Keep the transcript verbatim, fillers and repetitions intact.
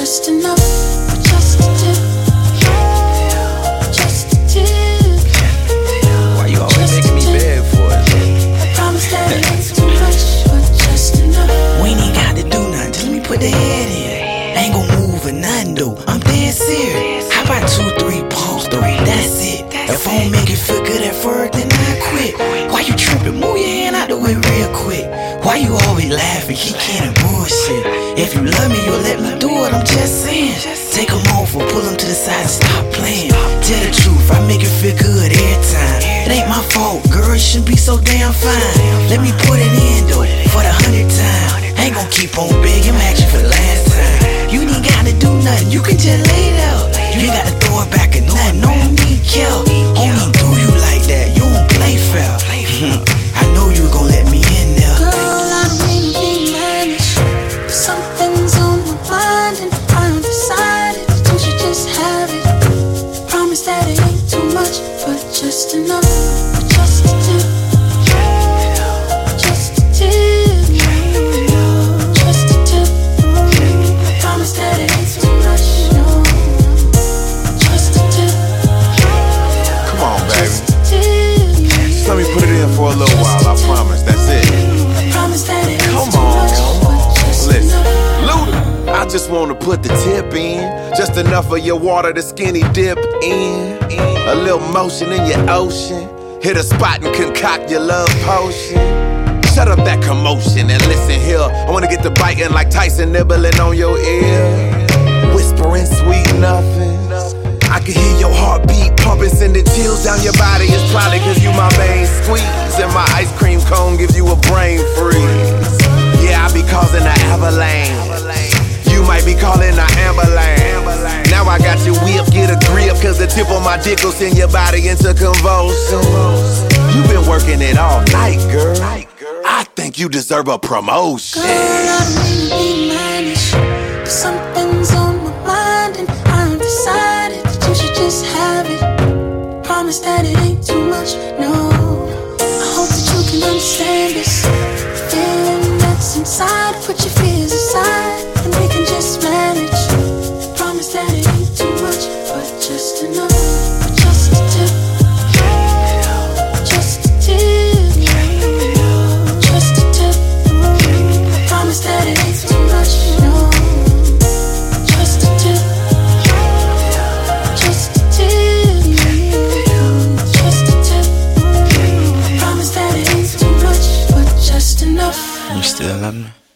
just enough, but just a tip. Just a tip. Why you always making me beg for it? I promise that it ain't too much, but just enough. We ain't even got to do nothing, just let me put the head in. Ain't gon' move or nothing though, I'm dead serious. How about two, three pumps though, that's it. If I don't make it feel good at first, then I quit. Why you tripping? Move your hand out the way real quick. Why you always laughing, keep canning bullshit? If you love me, you'll let me do it, I'm just saying. Take them off or pull them to the side and stop playing. Tell the truth, I make it feel good every time. It ain't my fault, girl, you shouldn't be so damn fine. Let me put it in though, for the hundredth time. Ain't gon' keep on begging, I'm asking for the last time. You ain't gotta do nothing, you can just lay it out. You ain't gotta throw it back or nothing, no need kill. Only do you like that, you don't play fair. I know you gon' let me in there. Girl, I don't mean to be managed, but something's on my mind and I'm undecided. Don't you just have it? Promise that it ain't too much, but just enough, but just a tip. Just a tip. Just a tip. I promise that it ain't too much, no. Just a tip. Come on, baby. Just a tip. Just let me put it in for a little while, I promise, that's it. I promise that it ain't Come too on, much, but just listen. enough. Luda, I just wanna put the tip in, just enough of your water to skinny dip in. A little motion in your ocean, hit a spot and concoct your love potion. Shut up that commotion and listen here. I wanna get to biting like Tyson nibbling on your ear, whispering sweet nothings. I can hear your heartbeat pumping, sending chills down your body. It's probably cause you my main squeeze, and my ice cream cone gives you a brain freeze. Yeah, I be causing an avalanche, you might be calling an ambulance. Now I got you whip, get a grip, cause the tip of my dick will send your body into convulsions. You been working it all night, girl. I think you deserve a promotion. Girl, I don't mean to be managed, but something's on my mind and I'm undecided. Don't you just have it? Promise that it ain't too much, no. I hope that you can understand this feeling that's inside. Put your fears aside and we can just manage. Promise that it ain't too much, but just enough, but just a tip. Just a tip. Just a tip. I promise that it ain't too much, no. Just a tip. Just a tip. Just a tip. I promise that it ain't too much, but just enough. You still love me?